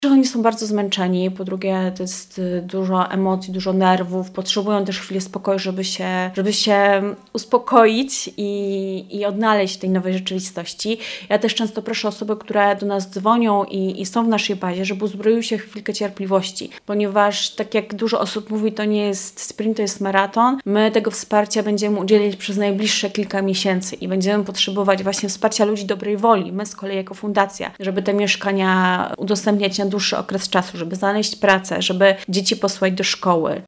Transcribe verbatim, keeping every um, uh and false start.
że oni są bardzo zmęczeni, po drugie to jest dużo emocji, dużo nerwów, potrzebują też chwili spokoju, żeby się, żeby się uspokoić i, i odnaleźć w tej nowej rzeczywistości. Ja też często proszę osoby, które do nas dzwonią i, i są w naszej bazie, żeby uzbroiły się w chwilkę cierpliwości, ponieważ tak jak dużo osób mówi, to nie jest sprint, to jest maraton. My tego wsparcia będziemy udzielać przez najbliższe kilka miesięcy i będziemy potrzebować właśnie wsparcia ludzi dobrej woli, my z kolei jako fundacja, żeby te mieszkania udostępniać na dłuższy okres czasu, żeby znaleźć pracę, żeby dzieci posłać do szkoły,